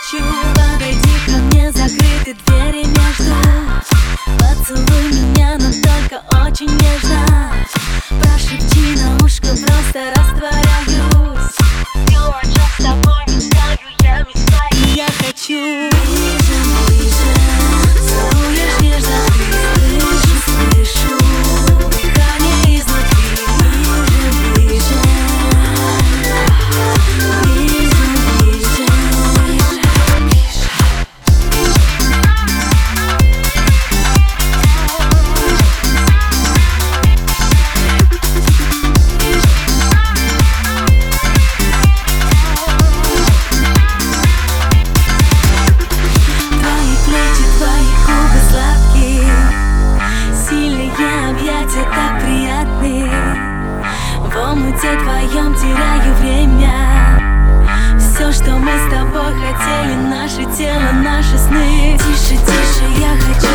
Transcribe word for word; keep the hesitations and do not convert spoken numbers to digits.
хочу. Подойди ко мне, закрыты двери между. Поцелуй меня, но только очень нежно. Прошепти на ушко, просто растворяюсь. Сегодня с тобой мечтаю, я мечтаю. И я хочу ближе, ближе. Целуешь нежно, ты слышу, слышу дыхание изнутри. Ближе, ближе. Объятия так приятны. В омуте твоем теряю время. Все, что мы с тобой хотели, наше тело, наши сны. Тише, тише, я хочу.